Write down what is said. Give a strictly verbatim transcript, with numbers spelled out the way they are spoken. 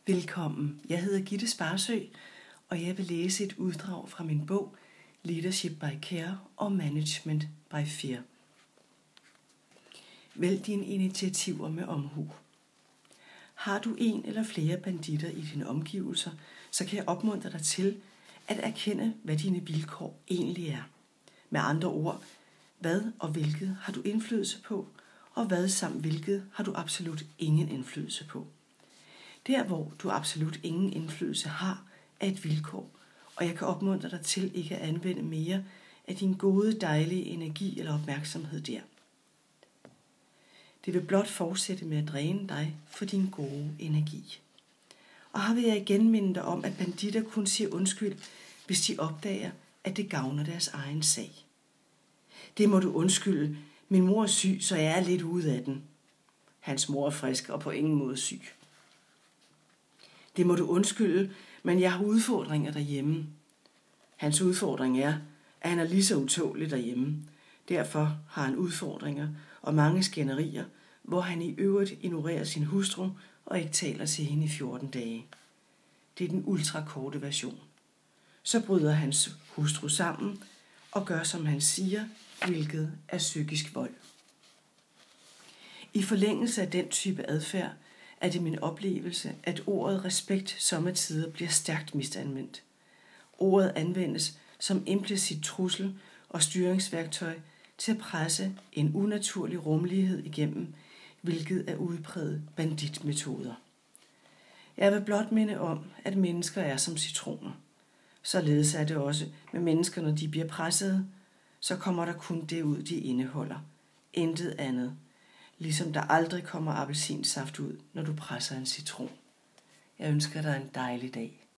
Velkommen. Jeg hedder Gitte Sparsø, og jeg vil læse et uddrag fra min bog Leadership by Care og Management by Fear. Vælg dine initiativer med omhu. Har du en eller flere banditter i dine omgivelser, så kan jeg opmuntre dig til at erkende, hvad dine vilkår egentlig er. Med andre ord, hvad og hvilket har du indflydelse på, og hvad samt hvilket har du absolut ingen indflydelse på. Der, hvor du absolut ingen indflydelse har, er et vilkår, og jeg kan opmuntre dig til ikke at anvende mere af din gode, dejlige energi eller opmærksomhed der. Det vil blot fortsætte med at dræne dig for din gode energi. Og her vil jeg igen minde dig om, at banditter kun siger undskyld, hvis de opdager, at det gavner deres egen sag. Det må du undskylde. Min mor er syg, så jeg er lidt ude af den. Hans mor er frisk og på ingen måde syg. Det må du undskylde, men jeg har udfordringer derhjemme. Hans udfordring er, at han er lige så utålig derhjemme. Derfor har han udfordringer og mange skænderier, hvor han i øvrigt ignorerer sin hustru og ikke taler til hende i fjorten dage. Det er den ultrakorte version. Så bryder hans hustru sammen og gør, som han siger, hvilket er psykisk vold. I forlængelse af den type adfærd er det min oplevelse, at ordet respekt sommetider bliver stærkt misanvendt. Ordet anvendes som implicit trussel og styringsværktøj til at presse en unaturlig rummelighed igennem, hvilket er udpræget banditmetoder. Jeg vil blot minde om, at mennesker er som citroner. Således er det også med mennesker, når de bliver presset, så kommer der kun det ud, de indeholder. Intet andet. Ligesom der aldrig kommer appelsinsaft ud, når du presser en citron. Jeg ønsker dig en dejlig dag.